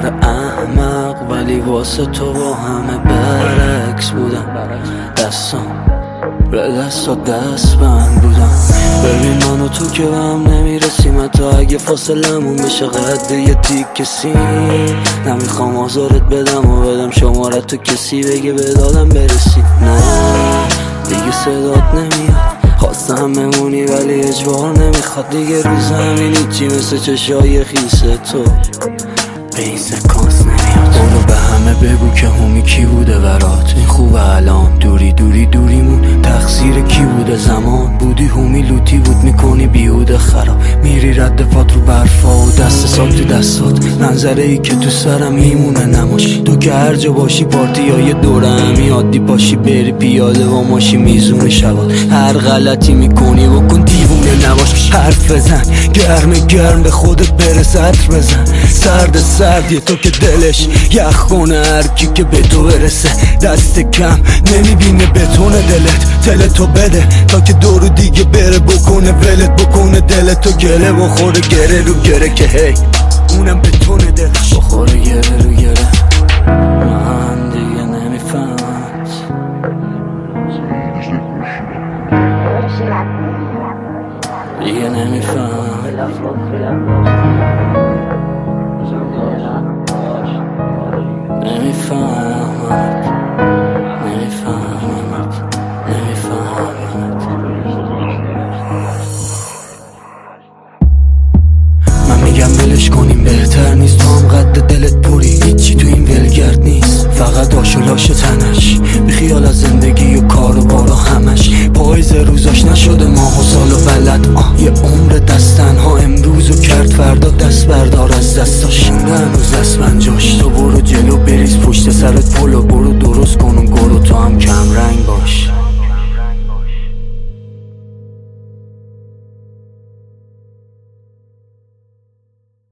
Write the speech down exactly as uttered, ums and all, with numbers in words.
احمق، ولی واسه تو با همه برعکس بودم. دستم به دست و دست بند بودم. ببین من و تو که به هم نمیرسیم، حتی اگه فاصلمون بشه قد یه تیک سیم. نمیخوام آزارت بدم و بدم شمارت تو کسی بگه به دادم برسی. نه دیگه صدات نمیاد، خواستم بمونی ولی اجبار نمیخواد. دیگه رو زمینی چی مثل چشای خیسه تو به این سکانس نمیاد. برو به همه بگو که همی کی بوده برات. این خوبه الان دوری دوری دوریمون تقصیر کی بوده. زمان بودی همی لوتی بود میکنی بیهوده خراب. میری رد پات رو برفا و دست سال تو دستات. منظره ای که تو سرم میمونه نماشی. تو که هر جا باشی پارتی های دوره همی عادی باشی. بری پیاده و ماشی میزون شبات. هر غلطی میکنی بکن دیوونه نباش. حرف بزن گرم گرم به خودت برس. عطر بزن سرد سردی تو که دلش یخ کنه هر کی که به تو برسه. دست کم نمیبینه بتونه دلت. دل تو بده تا که دورو دیگه بره بکنه ولت. بکنه دلت تو گله بخوره گره رو گره که هی اونم بتونه دلش بخوره گره رو گره. من دیگه نمیفهمم دیگه نمیفهمم نمیفهمم نمیفهمم نمیفهمم. من میگم ولش کنیم بهتر نیست. تو هم قد دلت پری هیچی تو این ولگرد نیست. فقط آش و لاش تنش بیخیال از زندگی و کار و بارا همش. پاییز روزاش نشده ماه و سال و بلد. آه یه عمر دستن ها امروز و کرد فردا. دست بردار از دستاش هنوز دست منجاش. تو برو جلو بریز پشت سرت پلو. برو درست کن و گرو تو هم کم رنگ باش.